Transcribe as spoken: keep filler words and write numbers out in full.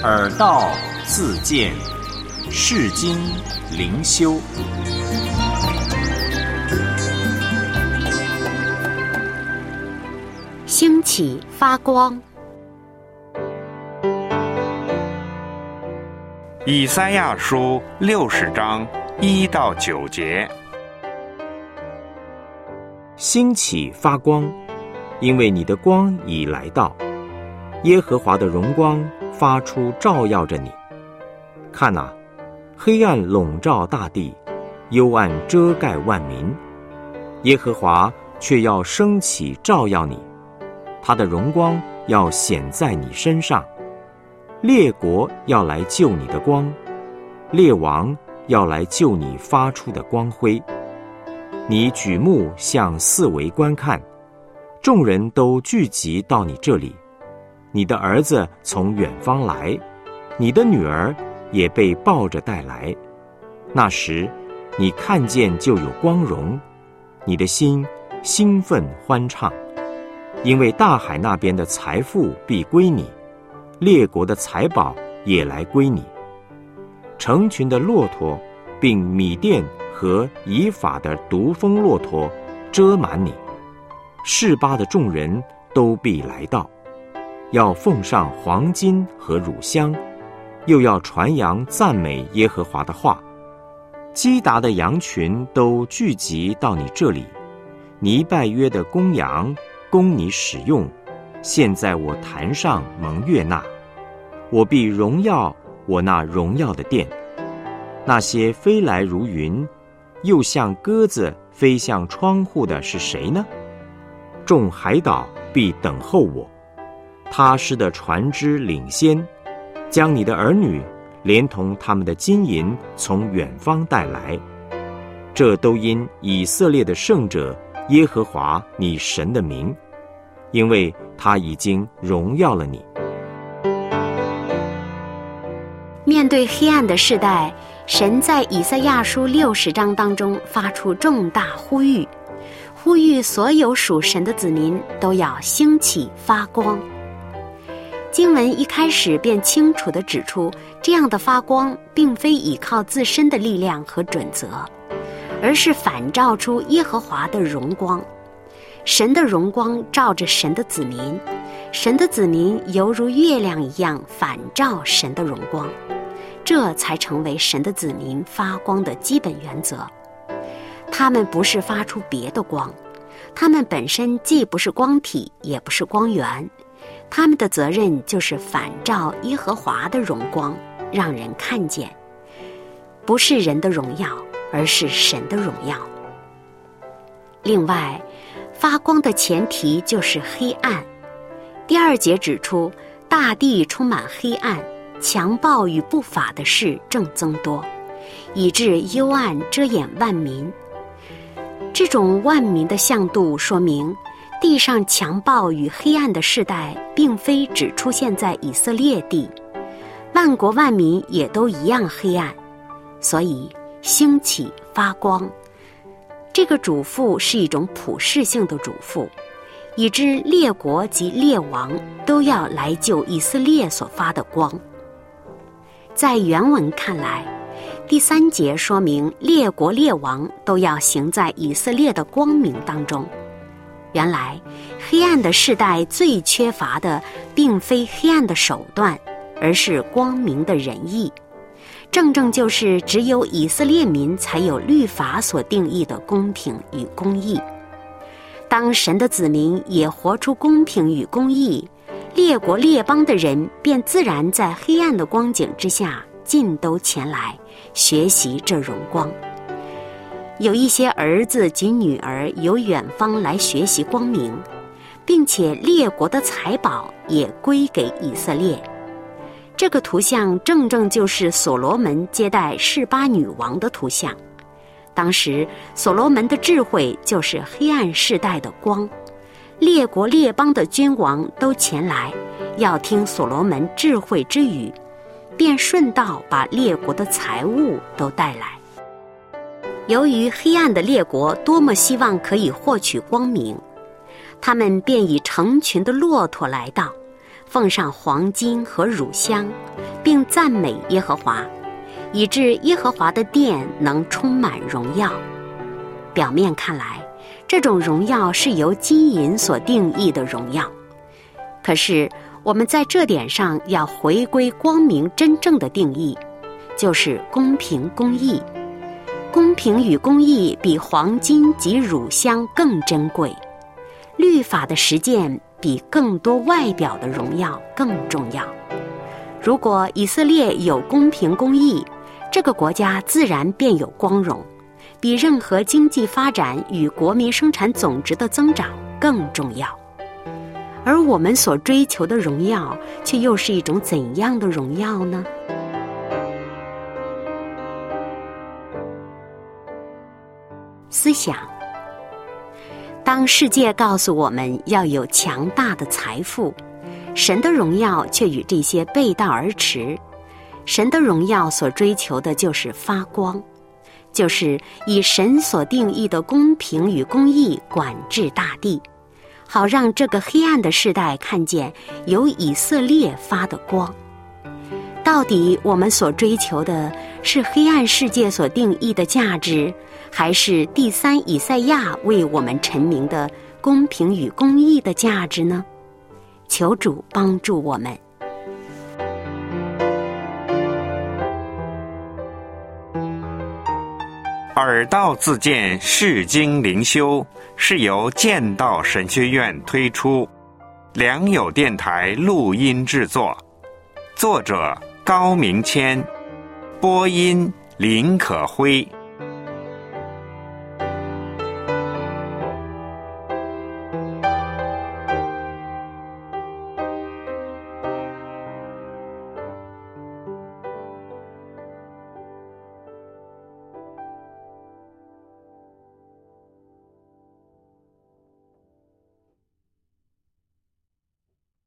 耳道自见，世经灵修。 兴起发光。 以赛亚书六十章一到九节。 兴起发光，因为你的光已来到，耶和华的荣光发出照耀着你。看哪，黑暗笼罩大地，幽暗遮盖万民，耶和华却要升起照耀你，他的荣光要显在你身上。列国要来救你的光，列王要来救你发出的光辉。你举目向四围观看，众人都聚集到你这里。你的儿子从远方来，你的女儿也被抱着带来。那时你看见就有光荣，你的心兴奋欢畅，因为大海那边的财富必归你，列国的财宝也来归你。成群的骆驼并米甸和以法的独峰骆驼遮满你，示巴的众人都必来到，要奉上黄金和乳香，又要传扬赞美耶和华的话。基达的羊群都聚集到你这里，尼拜约的公羊供你使用，现在我坛上蒙悦纳，我必荣耀我那荣耀的殿。那些飞来如云，又像鸽子飞向窗户的是谁呢？众海岛必等候我，他施的船只领先，将你的儿女连同他们的金银从远方带来。这都因以色列的圣者耶和华你神的名，因为他已经荣耀了你。 面对黑暗的世代，神在以赛亚书六十章当中发出重大呼吁，呼吁所有属神的子民都要兴起发光。经文一开始便清楚地指出，这样的发光并非依靠自身的力量和准则，而是反照出耶和华的荣光。神的荣光照着神的子民，神的子民犹如月亮一样反照神的荣光，这才成为神的子民发光的基本原则。他们不是发出别的光，他们本身既不是光体，也不是光源，他们的责任就是反照耶和华的荣光，让人看见，不是人的荣耀，而是神的荣耀。另外，发光的前提就是黑暗。第二节指出，大地充满黑暗，强暴与不法的事正增多，以致幽暗遮掩万民。这种万民的向度说明，地上强暴与黑暗的世代并非只出现在以色列地，万国万民也都一样黑暗。所以兴起发光这个嘱咐是一种普世性的嘱咐，以致列国及列王都要来救以色列所发的光。在原文看来，第三节说明列国列王都要行在以色列的光明当中。原来黑暗的世代最缺乏的并非黑暗的手段，而是光明的仁义。正正就是只有以色列民才有律法所定义的公平与公义。当神的子民也活出公平与公义，列国列邦的人便自然在黑暗的光景之下尽都前来学习这荣光。有一些儿子及女儿由远方来学习光明，并且列国的财宝也归给以色列。这个图像正正就是所罗门接待示巴女王的图像。当时所罗门的智慧就是黑暗世代的光，列国列邦的君王都前来要听所罗门智慧之语，便顺道把列国的财物都带来。由于黑暗的列国多么希望可以获取光明，他们便以成群的骆驼来到， 奉上黄金和乳香，并赞美耶和华，以致耶和华的殿能充满荣耀。表面看来，这种荣耀是由金银所定义的荣耀，可是我们在这点上要回归光明真正的定义，就是公平公义。公平与公义比黄金及乳香更珍贵，律法的实践比更多外表的荣耀更重要。如果以色列有公平公义，这个国家自然便有光荣，比任何经济发展与国民生产总值的增长更重要。而我们所追求的荣耀，却又是一种怎样的荣耀呢？思想。当世界告诉我们要有强大的财富，神的荣耀却与这些背道而驰。神的荣耀所追求的就是发光，就是以神所定义的公平与公义管制大地，好让这个黑暗的世代看见由以色列发的光。到底我们所追求的是黑暗世界所定义的价值，还是第三以赛亚为我们陈明的公平与公义的价值呢？求主帮助我们。 耳道自荐释经灵修是由剑道神学院推出，良友电台录音制作，作者高明谦，播音林可辉。